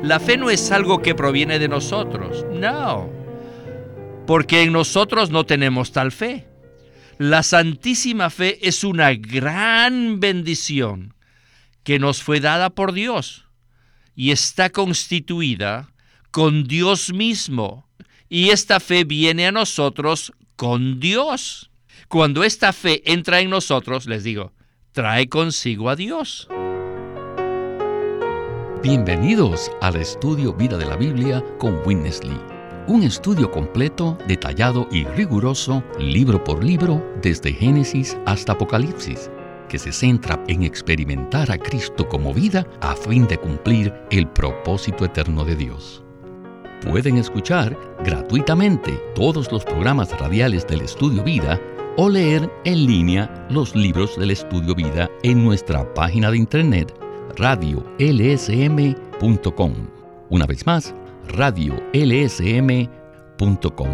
La fe no es algo que proviene de nosotros, no, porque en nosotros no tenemos tal fe. La Santísima Fe es una gran bendición que nos fue dada por Dios y está constituida con Dios mismo, y esta fe viene a nosotros con Dios. Cuando esta fe entra en nosotros, les digo, trae consigo a Dios. Bienvenidos al estudio Vida de la Biblia con Witness Lee. Un estudio completo, detallado y riguroso, libro por libro, desde Génesis hasta Apocalipsis, que se centra en experimentar a Cristo como vida a fin de cumplir el propósito eterno de Dios. Pueden escuchar gratuitamente todos los programas radiales del Estudio Vida o leer en línea los libros del Estudio Vida en nuestra página de internet radiolsm.com. Una vez más, radiolsm.com.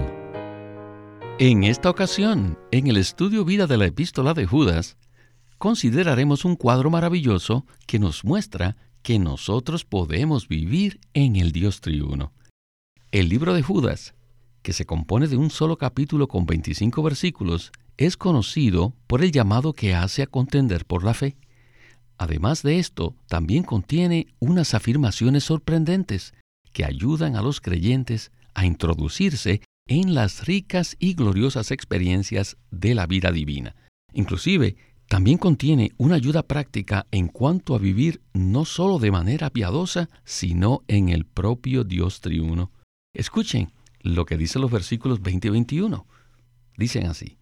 En esta ocasión, en el Estudio Vida de la Epístola de Judas, consideraremos un cuadro maravilloso que nos muestra que nosotros podemos vivir en el Dios triuno. El libro de Judas, que se compone de un solo capítulo con 25 versículos, es conocido por el llamado que hace a contender por la fe. Además de esto, también contiene unas afirmaciones sorprendentes que ayudan a los creyentes a introducirse en las ricas y gloriosas experiencias de la vida divina. Inclusive, también contiene una ayuda práctica en cuanto a vivir no solo de manera piadosa, sino en el propio Dios triuno. Escuchen lo que dicen los versículos 20 y 21. Dicen así: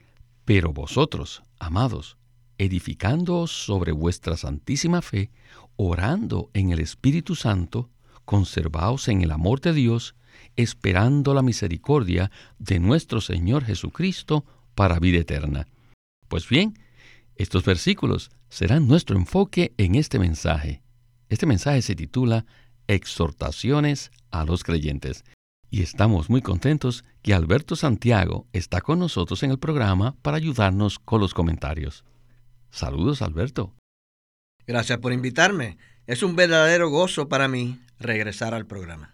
Pero vosotros, amados, edificándoos sobre vuestra santísima fe, orando en el Espíritu Santo, conservaos en el amor de Dios, esperando la misericordia de nuestro Señor Jesucristo para vida eterna. Pues bien, estos versículos serán nuestro enfoque en este mensaje. Este mensaje se titula Exhortaciones a los creyentes. Y estamos muy contentos que Alberto Santiago está con nosotros en el programa para ayudarnos con los comentarios. Saludos, Alberto. Gracias por invitarme. Es un verdadero gozo para mí regresar al programa.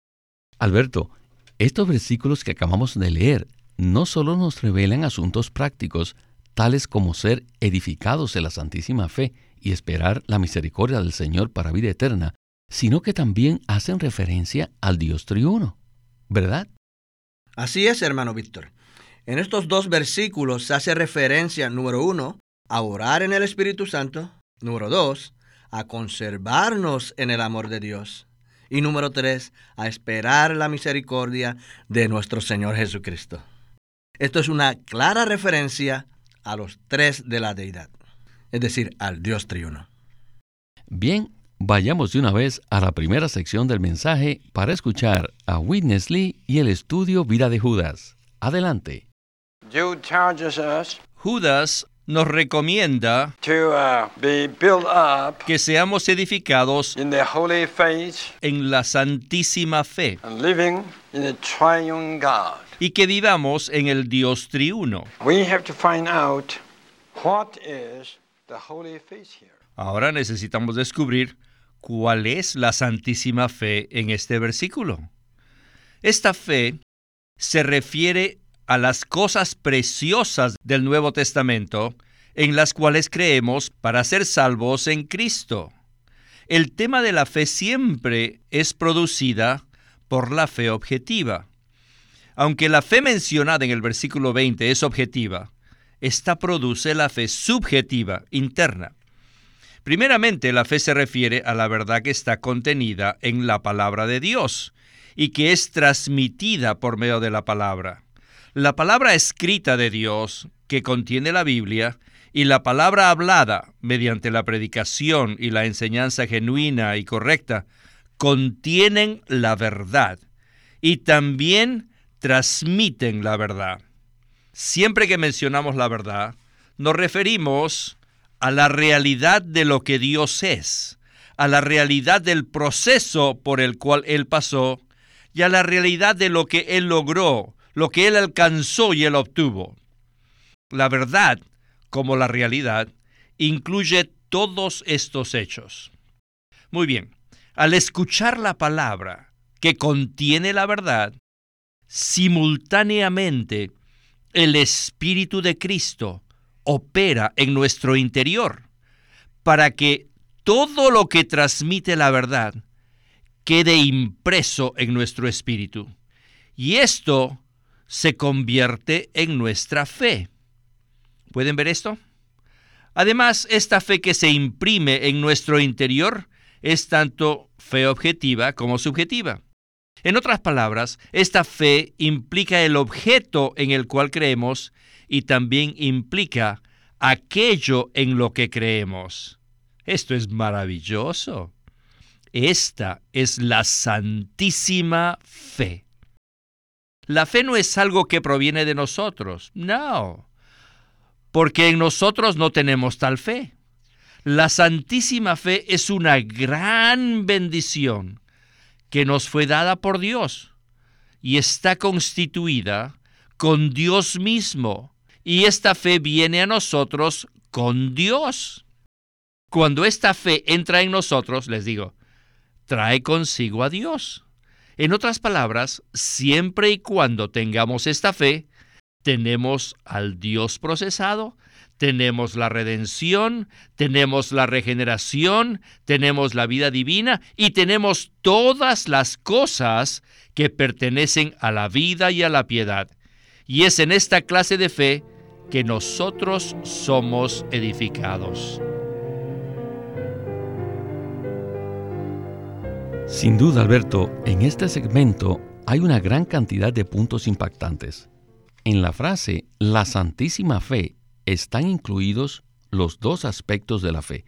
Alberto, estos versículos que acabamos de leer no solo nos revelan asuntos prácticos, tales como ser edificados en la Santísima Fe y esperar la misericordia del Señor para vida eterna, sino que también hacen referencia al Dios triuno, ¿verdad? Así es, hermano Víctor. En estos dos versículos se hace referencia, número 1, a orar en el Espíritu Santo, número 2, a conservarnos en el amor de Dios, y número 3, a esperar la misericordia de nuestro Señor Jesucristo. Esto es una clara referencia a los tres de la deidad, es decir, al Dios triuno. Bien, vayamos de una vez a la primera sección del mensaje para escuchar a Witness Lee y el estudio Vida de Judas. Adelante. Judas nos recomienda que seamos edificados en la santísima fe y que vivamos en el Dios triuno. Ahora necesitamos descubrir cuál es la santísima fe en este versículo. Esta fe se refiere a las cosas preciosas del Nuevo Testamento en las cuales creemos para ser salvos en Cristo. El tema de la fe siempre es producida por la fe objetiva. Aunque la fe mencionada en el versículo 20 es objetiva, esta produce la fe subjetiva, interna. Primeramente, la fe se refiere a la verdad que está contenida en la palabra de Dios y que es transmitida por medio de la palabra. La palabra escrita de Dios, que contiene la Biblia, y la palabra hablada, mediante la predicación y la enseñanza genuina y correcta, contienen la verdad y también transmiten la verdad. Siempre que mencionamos la verdad, nos referimos a la realidad de lo que Dios es, a la realidad del proceso por el cual Él pasó y a la realidad de lo que Él logró, lo que Él alcanzó y Él obtuvo. La verdad, como la realidad, incluye todos estos hechos. Muy bien, Al escuchar la palabra que contiene la verdad, simultáneamente el Espíritu de Cristo opera en nuestro interior para que todo lo que transmite la verdad quede impreso en nuestro espíritu. Y esto se convierte en nuestra fe. ¿Pueden ver esto? Además, esta fe que se imprime en nuestro interior es tanto fe objetiva como subjetiva. En otras palabras, esta fe implica el objeto en el cual creemos y también implica aquello en lo que creemos. Esto es maravilloso. Esta es la santísima fe. La fe no es algo que proviene de nosotros, no, porque en nosotros no tenemos tal fe. La santísima fe es una gran bendición que nos fue dada por Dios y está constituida con Dios mismo, y esta fe viene a nosotros con Dios. Cuando esta fe entra en nosotros, les digo, trae consigo a Dios. En otras palabras, siempre y cuando tengamos esta fe, tenemos al Dios procesado, tenemos la redención, tenemos la regeneración, tenemos la vida divina y tenemos todas las cosas que pertenecen a la vida y a la piedad. Y es en esta clase de fe que nosotros somos edificados. Sin duda, Alberto, en este segmento hay una gran cantidad de puntos impactantes. En la frase «la santísima fe» están incluidos los dos aspectos de la fe,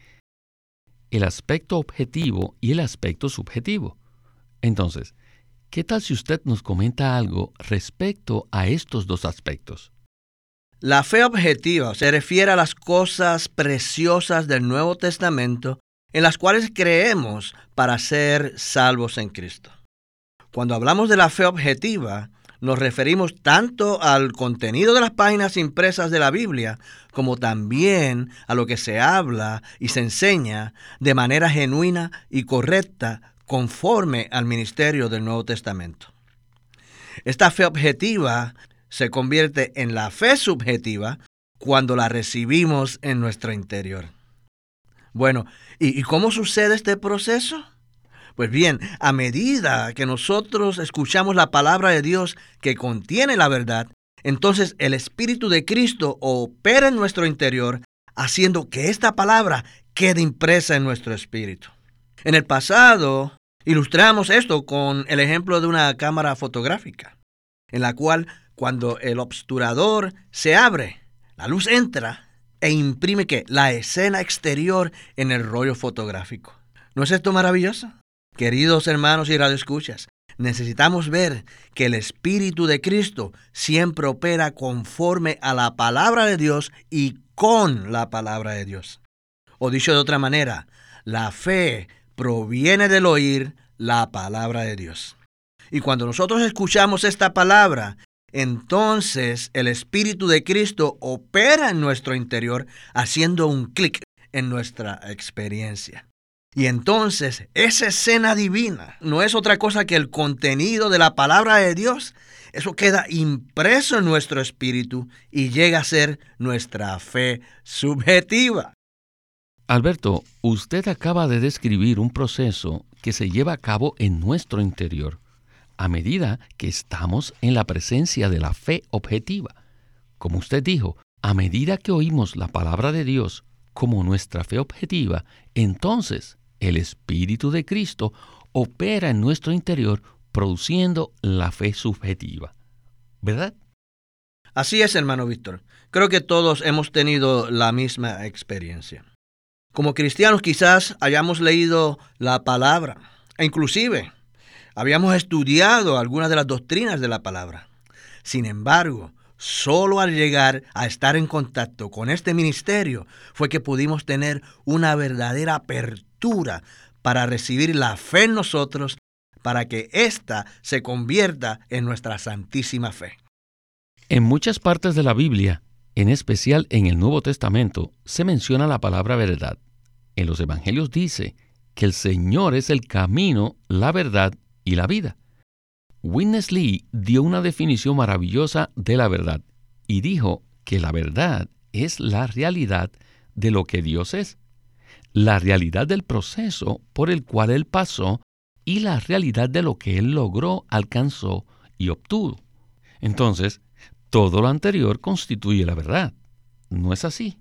el aspecto objetivo y el aspecto subjetivo. Entonces, ¿qué tal si usted nos comenta algo respecto a estos dos aspectos? La fe objetiva se refiere a las cosas preciosas del Nuevo Testamento en las cuales creemos para ser salvos en Cristo. Cuando hablamos de la fe objetiva, nos referimos tanto al contenido de las páginas impresas de la Biblia, como también a lo que se habla y se enseña de manera genuina y correcta conforme al ministerio del Nuevo Testamento. Esta fe objetiva se convierte en la fe subjetiva cuando la recibimos en nuestro interior. Bueno, ¿y cómo sucede este proceso? Pues bien, a medida que nosotros escuchamos la palabra de Dios que contiene la verdad, entonces el Espíritu de Cristo opera en nuestro interior, haciendo que esta palabra quede impresa en nuestro espíritu. En el pasado, ilustramos esto con el ejemplo de una cámara fotográfica, en la cual cuando el obturador se abre, la luz entra e imprime la escena exterior en el rollo fotográfico. ¿No es esto maravilloso? Queridos hermanos y radioescuchas, necesitamos ver que el Espíritu de Cristo siempre opera conforme a la palabra de Dios y con la palabra de Dios. O dicho de otra manera, la fe proviene del oír la palabra de Dios. Y cuando nosotros escuchamos esta palabra, entonces el Espíritu de Cristo opera en nuestro interior, haciendo un clic en nuestra experiencia. Y entonces esa escena divina no es otra cosa que el contenido de la palabra de Dios. Eso queda impreso en nuestro espíritu y llega a ser nuestra fe subjetiva. Alberto, usted acaba de describir un proceso que se lleva a cabo en nuestro interior a medida que estamos en la presencia de la fe objetiva. Como usted dijo, a medida que oímos la palabra de Dios como nuestra fe objetiva, entonces el Espíritu de Cristo opera en nuestro interior produciendo la fe subjetiva. ¿Verdad? Así es, hermano Víctor. Creo que todos hemos tenido la misma experiencia. Como cristianos quizás hayamos leído la palabra e inclusive habíamos estudiado algunas de las doctrinas de la palabra. Sin embargo, solo al llegar a estar en contacto con este ministerio fue que pudimos tener una verdadera apertura para recibir la fe en nosotros, para que ésta se convierta en nuestra santísima fe. En muchas partes de la Biblia, en especial en el Nuevo Testamento, se menciona la palabra verdad. En los Evangelios dice, que el Señor es el camino, la verdad y la vida. Witness Lee dio una definición maravillosa de la verdad y dijo que la verdad es la realidad de lo que Dios es, la realidad del proceso por el cual Él pasó y la realidad de lo que Él logró, alcanzó y obtuvo. Entonces, todo lo anterior constituye la verdad. ¿No es así?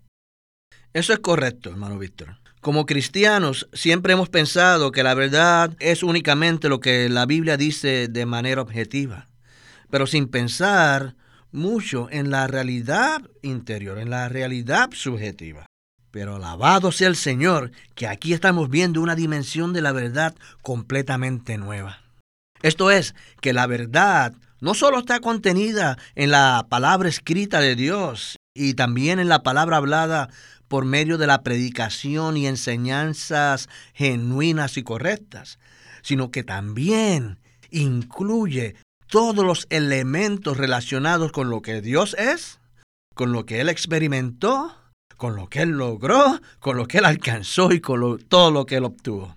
Eso es correcto, hermano Víctor. Como cristianos, siempre hemos pensado que la verdad es únicamente lo que la Biblia dice de manera objetiva, pero sin pensar mucho en la realidad interior, en la realidad subjetiva. Pero alabado sea el Señor, que aquí estamos viendo una dimensión de la verdad completamente nueva. Esto es, que la verdad no solo está contenida en la palabra escrita de Dios y también en la palabra hablada por medio de la predicación y enseñanzas genuinas y correctas, sino que también incluye todos los elementos relacionados con lo que Dios es, con lo que Él experimentó, con lo que Él logró, con lo que Él alcanzó y con todo lo que Él obtuvo.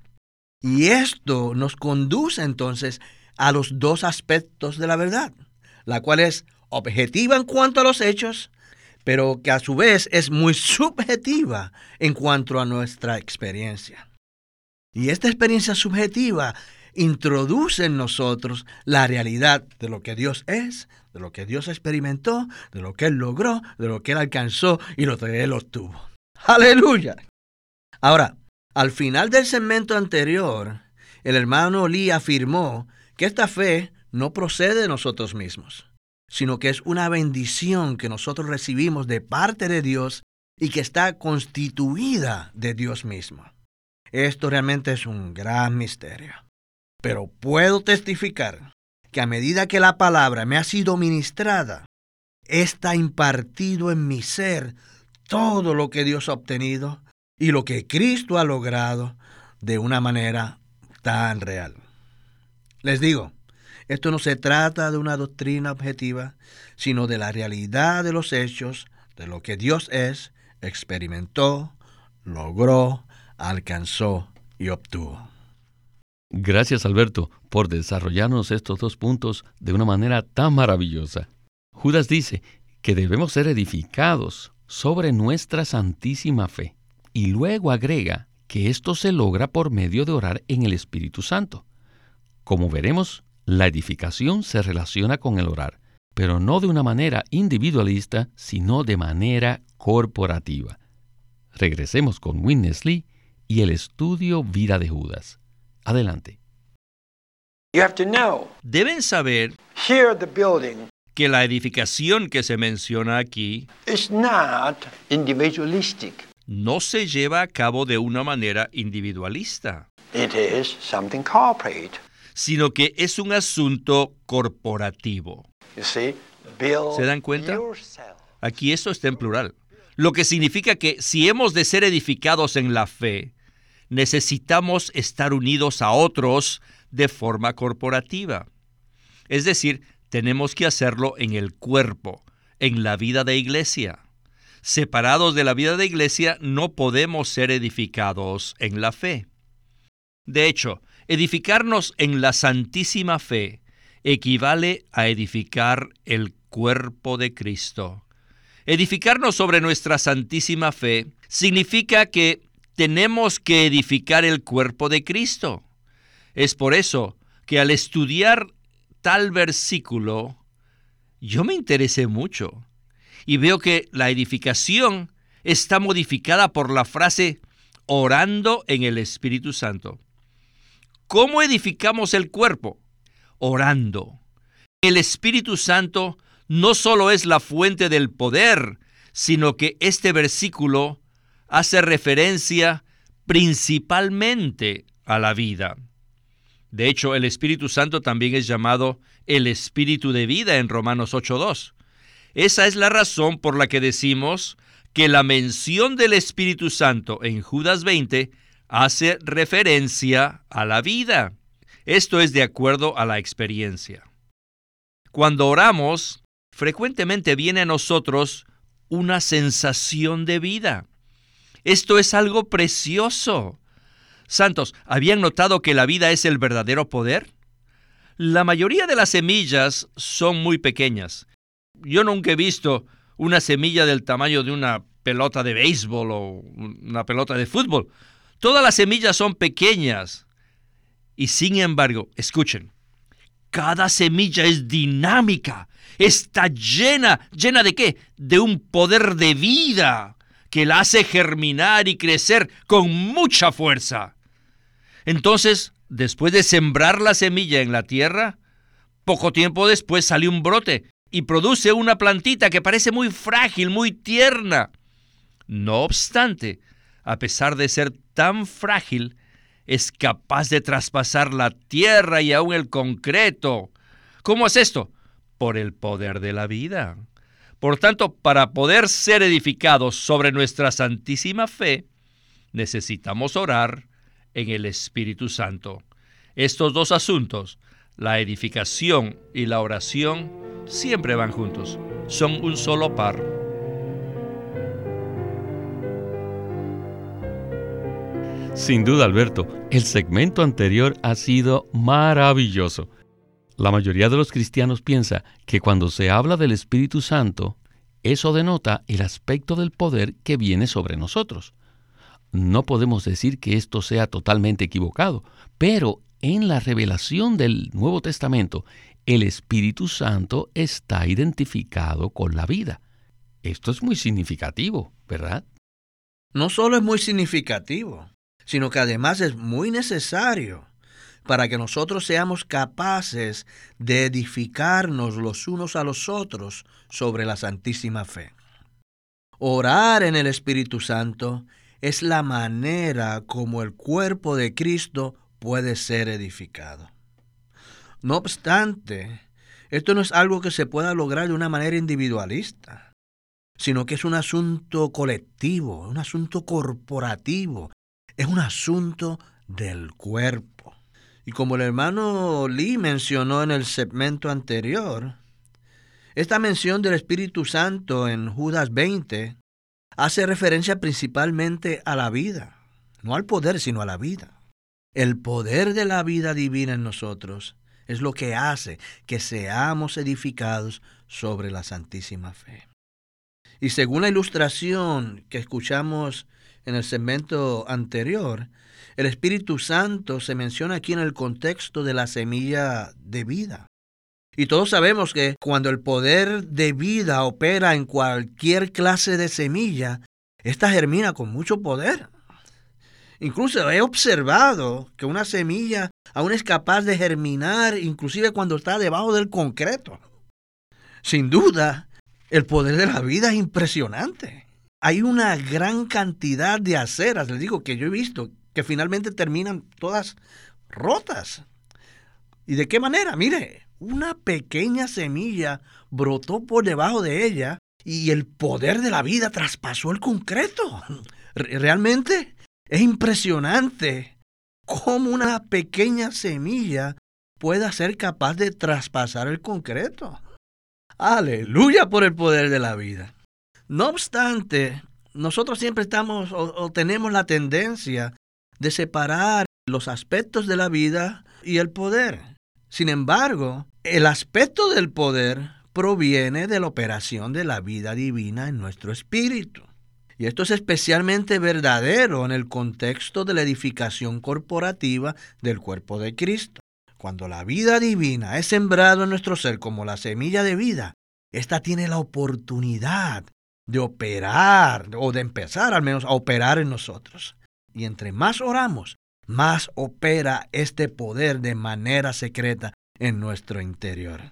Y esto nos conduce entonces a los dos aspectos de la verdad, la cual es objetiva en cuanto a los hechos, pero que a su vez es muy subjetiva en cuanto a nuestra experiencia. Y esta experiencia subjetiva introduce en nosotros la realidad de lo que Dios es, de lo que Dios experimentó, de lo que Él logró, de lo que Él alcanzó y lo que Él obtuvo. ¡Aleluya! Ahora, al final del segmento anterior, el hermano Lee afirmó que esta fe no procede de nosotros mismos, sino que es una bendición que nosotros recibimos de parte de Dios y que está constituida de Dios mismo. Esto realmente es un gran misterio. Pero puedo testificar que a medida que la palabra me ha sido ministrada, está impartido en mi ser todo lo que Dios ha obtenido y lo que Cristo ha logrado de una manera tan real. Les digo, esto no se trata de una doctrina objetiva, sino de la realidad de los hechos, de lo que Dios es, experimentó, logró, alcanzó y obtuvo. Gracias, Alberto, por desarrollarnos estos dos puntos de una manera tan maravillosa. Judas dice que debemos ser edificados sobre nuestra santísima fe y luego agrega que esto se logra por medio de orar en el Espíritu Santo. Como veremos, la edificación se relaciona con el orar, pero no de una manera individualista, sino de manera corporativa. Regresemos con Witness Lee y el estudio Vida de Judas. Adelante. Deben saber que la edificación que se menciona aquí no se lleva a cabo de una manera individualista, sino que es un asunto corporativo. ¿Se dan cuenta? Aquí esto está en plural, lo que significa que si hemos de ser edificados en la fe, necesitamos estar unidos a otros de forma corporativa. Es decir, tenemos que hacerlo en el cuerpo, en la vida de iglesia. Separados de la vida de iglesia, no podemos ser edificados en la fe. De hecho, edificarnos en la santísima fe equivale a edificar el cuerpo de Cristo. Edificarnos sobre nuestra santísima fe significa que tenemos que edificar el cuerpo de Cristo. Es por eso que al estudiar tal versículo, yo me interesé mucho y veo que la edificación está modificada por la frase orando en el Espíritu Santo. ¿Cómo edificamos el cuerpo? Orando. El Espíritu Santo no solo es la fuente del poder, sino que este versículo hace referencia principalmente a la vida. De hecho, el Espíritu Santo también es llamado el Espíritu de vida en Romanos 8:2. Esa es la razón por la que decimos que la mención del Espíritu Santo en Judas 20 hace referencia a la vida. Esto es de acuerdo a la experiencia. Cuando oramos, frecuentemente viene a nosotros una sensación de vida. Esto es algo precioso. Santos, ¿habían notado que la vida es el verdadero poder? La mayoría de las semillas son muy pequeñas. Yo nunca he visto una semilla del tamaño de una pelota de béisbol o una pelota de fútbol. Todas las semillas son pequeñas. Y sin embargo, escuchen, cada semilla es dinámica. Está llena ¿de qué? De un poder de vida que la hace germinar y crecer con mucha fuerza. Entonces, después de sembrar la semilla en la tierra, poco tiempo después sale un brote y produce una plantita que parece muy frágil, muy tierna. No obstante, a pesar de ser tan frágil, es capaz de traspasar la tierra y aún el concreto. ¿Cómo es esto? Por el poder de la vida. Por tanto, para poder ser edificados sobre nuestra santísima fe, necesitamos orar en el Espíritu Santo. Estos dos asuntos, la edificación y la oración, siempre van juntos. Son un solo par. Sin duda, Alberto, el segmento anterior ha sido maravilloso. La mayoría de los cristianos piensa que cuando se habla del Espíritu Santo, eso denota el aspecto del poder que viene sobre nosotros. No podemos decir que esto sea totalmente equivocado, pero en la revelación del Nuevo Testamento, el Espíritu Santo está identificado con la vida. Esto es muy significativo, ¿verdad? No solo es muy significativo, sino que además es muy necesario para que nosotros seamos capaces de edificarnos los unos a los otros sobre la santísima fe. Orar en el Espíritu Santo es la manera como el cuerpo de Cristo puede ser edificado. No obstante, esto no es algo que se pueda lograr de una manera individualista, sino que es un asunto colectivo, un asunto corporativo, es un asunto del cuerpo. Y como el hermano Lee mencionó en el segmento anterior, esta mención del Espíritu Santo en Judas 20 hace referencia principalmente a la vida, no al poder, sino a la vida. El poder de la vida divina en nosotros es lo que hace que seamos edificados sobre la santísima fe. Y según la ilustración que escuchamos en el segmento anterior, el Espíritu Santo se menciona aquí en el contexto de la semilla de vida. Y todos sabemos que cuando el poder de vida opera en cualquier clase de semilla, esta germina con mucho poder. Incluso he observado que una semilla aún es capaz de germinar, inclusive cuando está debajo del concreto. Sin duda, el poder de la vida es impresionante. Hay una gran cantidad de aceras, les digo, que yo he visto, que finalmente terminan todas rotas. ¿Y de qué manera? Mire, una pequeña semilla brotó por debajo de ella y el poder de la vida traspasó el concreto. Realmente es impresionante cómo una pequeña semilla pueda ser capaz de traspasar el concreto. Aleluya por el poder de la vida. No obstante, nosotros siempre estamos o tenemos la tendencia de separar los aspectos de la vida y el poder. Sin embargo, el aspecto del poder proviene de la operación de la vida divina en nuestro espíritu. Y esto es especialmente verdadero en el contexto de la edificación corporativa del cuerpo de Cristo. Cuando la vida divina es sembrada en nuestro ser como la semilla de vida, ésta tiene la oportunidad de operar, o de empezar al menos a operar en nosotros. Y entre más oramos, más opera este poder de manera secreta en nuestro interior.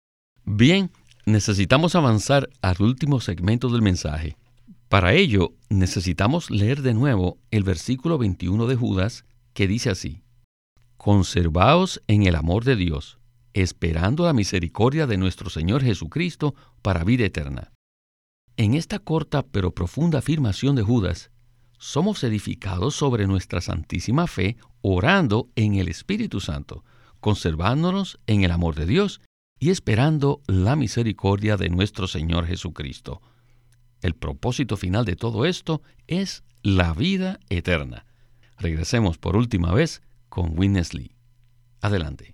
Bien, necesitamos avanzar al último segmento del mensaje. Para ello, necesitamos leer de nuevo el versículo 21 de Judas, que dice así: Conservaos en el amor de Dios, esperando la misericordia de nuestro Señor Jesucristo para vida eterna. En esta corta pero profunda afirmación de Judas, somos edificados sobre nuestra santísima fe orando en el Espíritu Santo, conservándonos en el amor de Dios y esperando la misericordia de nuestro Señor Jesucristo. El propósito final de todo esto es la vida eterna. Regresemos por última vez con Witness Lee. Adelante.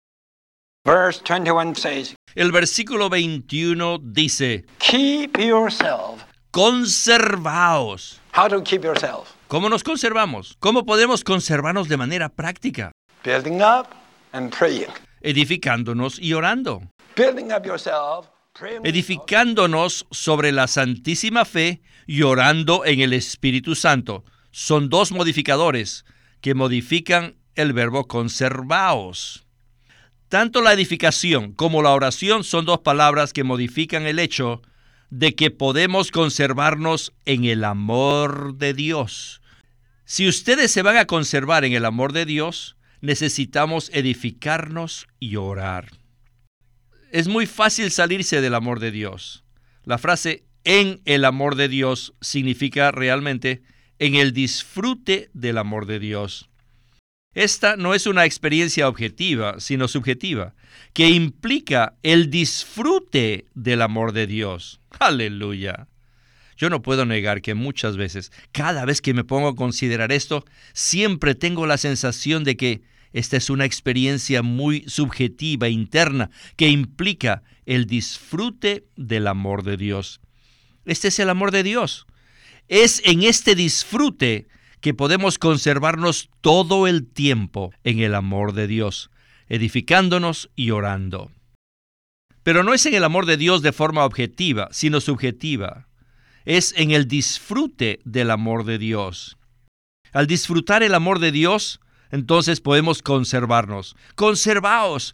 Verse 21 says, El versículo 21 dice, keep yourself. conservaos. How to keep yourself? ¿Cómo nos conservamos? ¿Cómo podemos conservarnos de manera práctica? Building up and praying. Edificándonos y orando. Building up yourself, praying. Edificándonos sobre la santísima fe y orando en el Espíritu Santo. Son dos modificadores que modifican el verbo conservaos. Tanto la edificación como la oración son dos palabras que modifican el hecho de que podemos conservarnos en el amor de Dios. Si ustedes se van a conservar en el amor de Dios, necesitamos edificarnos y orar. Es muy fácil salirse del amor de Dios. La frase en el amor de Dios significa realmente en el disfrute del amor de Dios. Esta no es una experiencia objetiva, sino subjetiva, que implica el disfrute del amor de Dios. ¡Aleluya! Yo no puedo negar que muchas veces, cada vez que me pongo a considerar esto, siempre tengo la sensación de que esta es una experiencia muy subjetiva, interna, que implica el disfrute del amor de Dios. Este es el amor de Dios. Es en este disfrute que podemos conservarnos todo el tiempo en el amor de Dios, edificándonos y orando. Pero no es en el amor de Dios de forma objetiva, sino subjetiva. Es en el disfrute del amor de Dios. Al disfrutar el amor de Dios, entonces podemos conservarnos. Conservaos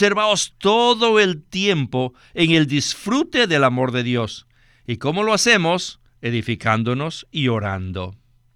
todo el tiempo en el disfrute del amor de Dios. ¿Y cómo lo hacemos? Edificándonos y orando.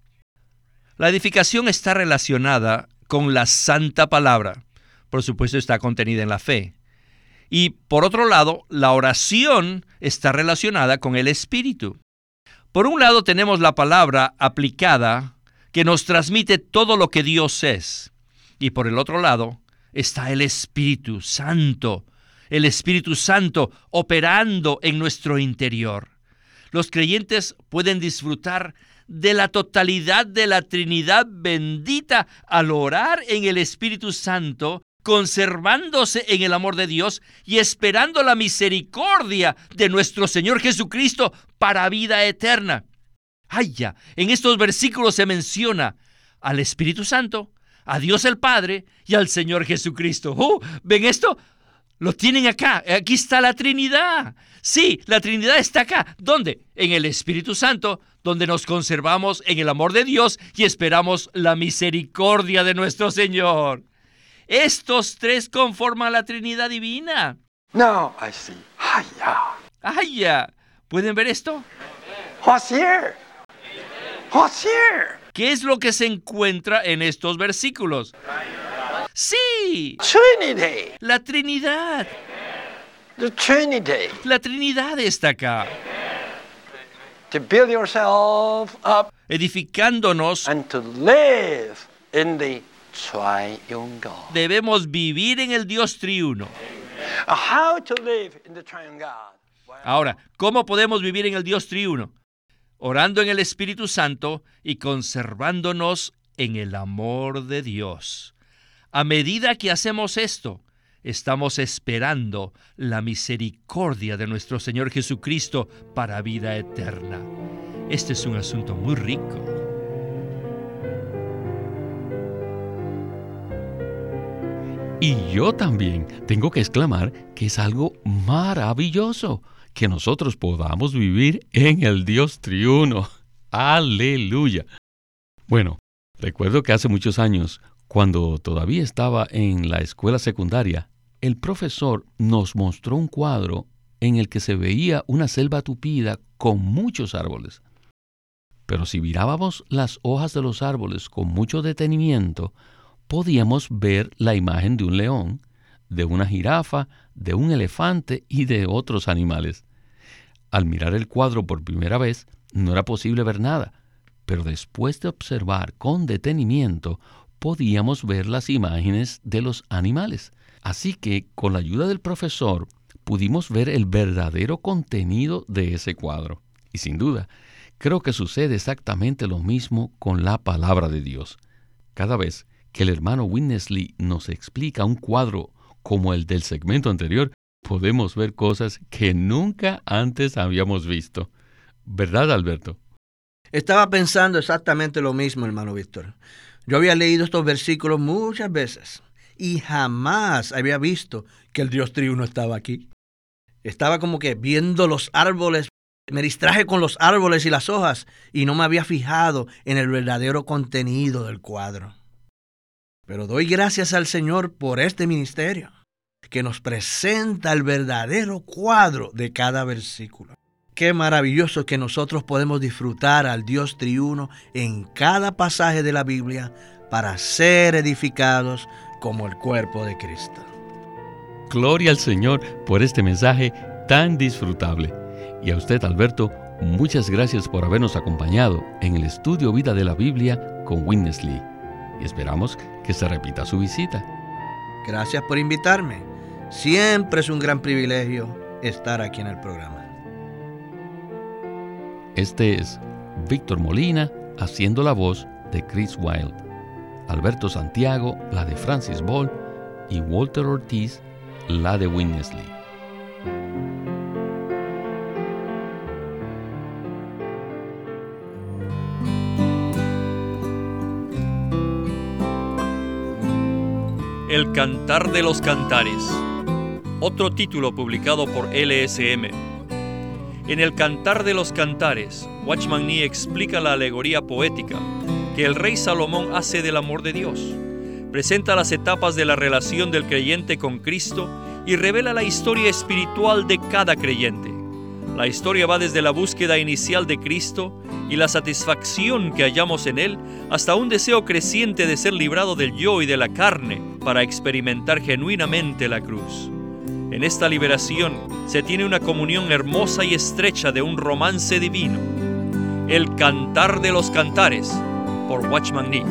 La edificación está relacionada con la santa palabra. Por supuesto, está contenida en la fe. Y por otro lado, la oración está relacionada con el Espíritu. Por un lado tenemos la palabra aplicada que nos transmite todo lo que Dios es. Y por el otro lado está el Espíritu Santo. El Espíritu Santo operando en nuestro interior. Los creyentes pueden disfrutar de la totalidad de la Trinidad bendita al orar en el Espíritu Santo, conservándose en el amor de Dios y esperando la misericordia de nuestro Señor Jesucristo para vida eterna. Ya, en estos versículos se menciona al Espíritu Santo, a Dios el Padre y al Señor Jesucristo. ¿Ven esto? Lo tienen acá. Aquí está la Trinidad. Sí, la Trinidad está acá. ¿Dónde? En el Espíritu Santo, donde nos conservamos en el amor de Dios y esperamos la misericordia de nuestro Señor. Estos tres conforman la Trinidad divina. Now I see. Ya. ¿Pueden ver esto? What's here? What's here? ¿Qué es lo que se encuentra en estos versículos? Sí, Trinity. la Trinidad. The Trinity. La Trinidad está acá, To build yourself up edificándonos. and to live in the triune God. Debemos vivir en el Dios triuno. How to live in the triune God? Ahora, ¿cómo podemos vivir en el Dios triuno? Orando en el Espíritu Santo y conservándonos en el amor de Dios. A medida que hacemos esto, estamos esperando la misericordia de nuestro Señor Jesucristo para vida eterna. Este es un asunto muy rico. Y yo también tengo que exclamar que es algo maravilloso que nosotros podamos vivir en el Dios triuno. ¡Aleluya! Bueno, recuerdo que hace muchos años, cuando todavía estaba en la escuela secundaria, el profesor nos mostró un cuadro en el que se veía una selva tupida con muchos árboles. Pero si mirábamos las hojas de los árboles con mucho detenimiento, podíamos ver la imagen de un león, de una jirafa, de un elefante y de otros animales. Al mirar el cuadro por primera vez, no era posible ver nada, pero después de observar con detenimiento, podíamos ver las imágenes de los animales. Así que, con la ayuda del profesor, pudimos ver el verdadero contenido de ese cuadro. Y sin duda, creo que sucede exactamente lo mismo con la palabra de Dios. Cada vez que el hermano Witness Lee nos explica un cuadro como el del segmento anterior, podemos ver cosas que nunca antes habíamos visto. ¿Verdad, Alberto? Estaba pensando exactamente lo mismo, hermano Víctor. Yo había leído estos versículos muchas veces y jamás había visto que el Dios triuno estaba aquí. Estaba como que viendo los árboles, me distraje con los árboles y las hojas y no me había fijado en el verdadero contenido del cuadro. Pero doy gracias al Señor por este ministerio, que nos presenta el verdadero cuadro de cada versículo. Qué maravilloso que nosotros podemos disfrutar al Dios triuno en cada pasaje de la Biblia para ser edificados como el cuerpo de Cristo. Gloria al Señor por este mensaje tan disfrutable. Y a usted, Alberto, muchas gracias por habernos acompañado en el estudio Vida de la Biblia con Witness Lee. Y esperamos que se repita su visita. Gracias por invitarme. Siempre es un gran privilegio estar aquí en el programa. Este es Víctor Molina haciendo la voz de Chris Wilde, Alberto Santiago la de Francis Ball y Walter Ortiz la de Witness Lee. El Cantar de los Cantares, otro título publicado por LSM. En el Cantar de los Cantares, Watchman Nee explica la alegoría poética que el rey Salomón hace del amor de Dios. Presenta las etapas de la relación del creyente con Cristo y revela la historia espiritual de cada creyente. La historia va desde la búsqueda inicial de Cristo y la satisfacción que hallamos en Él hasta un deseo creciente de ser librado del yo y de la carne para experimentar genuinamente la cruz. En esta liberación se tiene una comunión hermosa y estrecha de un romance divino. El Cantar de los Cantares, por Watchman Nee.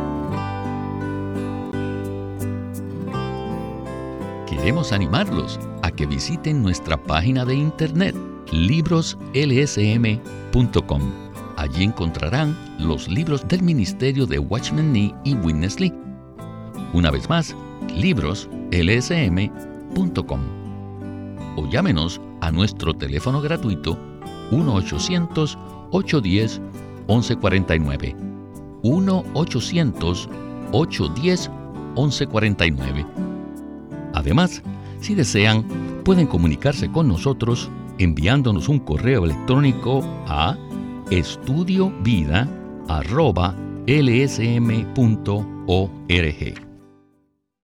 Queremos animarlos a que visiten nuestra página de internet, libroslsm.com. Allí encontrarán los libros del ministerio de Watchman Nee y Witness Lee. Una vez más, libroslsm.com. O llámenos a nuestro teléfono gratuito 1-800-810-1149. 1-800-810-1149. Además, si desean, pueden comunicarse con nosotros enviándonos un correo electrónico a estudiovida@lsm.org.